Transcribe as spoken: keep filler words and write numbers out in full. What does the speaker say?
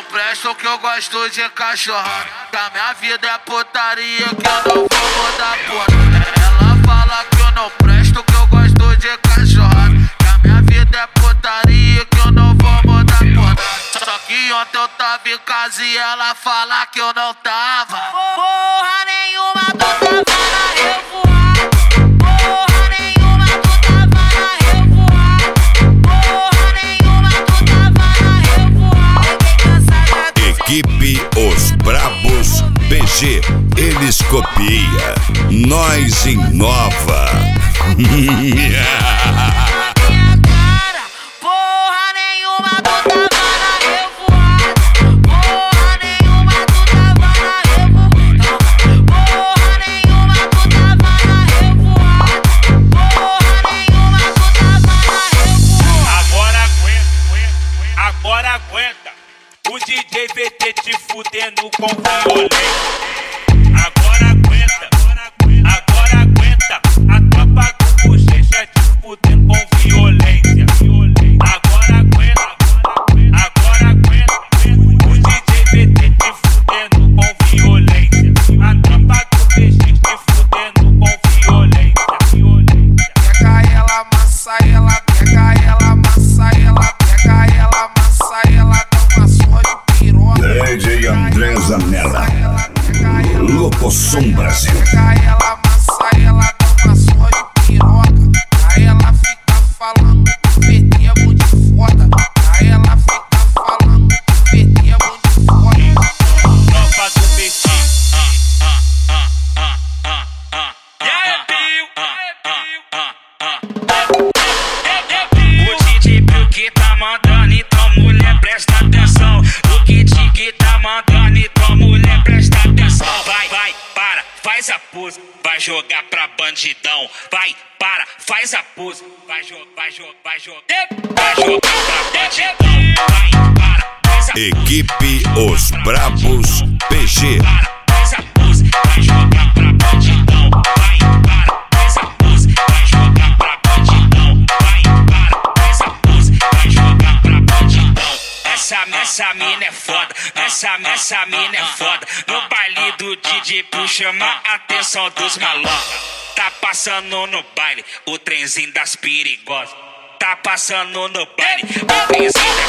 presto, que eu gosto de cachorrada. Que a minha vida é putaria, que eu não vou mudar porra. Ela fala que eu não presto, que eu gosto de cachorrada. Que a minha vida é putaria, que eu não vou mudar porra. Só que ontem eu tava em casa e ela fala que eu não tava. Porra nenhuma, tu tava na revoada. Porra nenhuma, tu tava na revoada. Porra nenhuma, tu tava na revoada. Equipe Os Brabos P G, eles copia, nós inova. Minha cara, porra nenhuma, tu tava na revoada. Porra nenhuma, tu tava na revoada. Porra nenhuma, tu tava na revoada. Porra nenhuma, tu tava na revoada. Agora aguenta, agora aguenta. O D J V T te fudendo com violência. Agora aguenta, agora aguenta. A tropa do bochecha te fudendo com violência. Agora aguenta, agora aguenta. O D J V T te fudendo com violência. A tropa do bochecha te fudendo com violência. Pega ela, amassa ela, pega ela, amassa ela, pega ela, amassa ela, dá uma surra de piroca. D J André Zanella, Locosom Brasil. Pega ela, amassa ela, dá uma surra de piroca. Aí ela fica falando que o P T é muito foda. Aí ela fica falando que o P T é muito foda. Tropa do P T. E aí, Pio? O D J Pio que tá mandando, então mulher presta atenção. O Kid que tá mandando, então mulher presta atenção. Vai, vai, para, faz a pose, vai jogar pra bandidão. Vai, para, faz a pose, vai jogar, vai jogar, vai jogar, vai jogar pra bandidão. Vai, para, faz a pose. Equipe Os Brabos P G. Faz a pose, vai jogar pra bandidão. Vai, para, faz a pose, vai jogar pra bandidão. Vai, para, faz a pose, vai jogar pra bandidão. Essa, essa mina é foda, essa, essa mina é foda. No baile do D J Pio chama a atenção dos malocas. Tá passando no baile o trenzinho das perigosas. Tá passando no baile o trenzinho das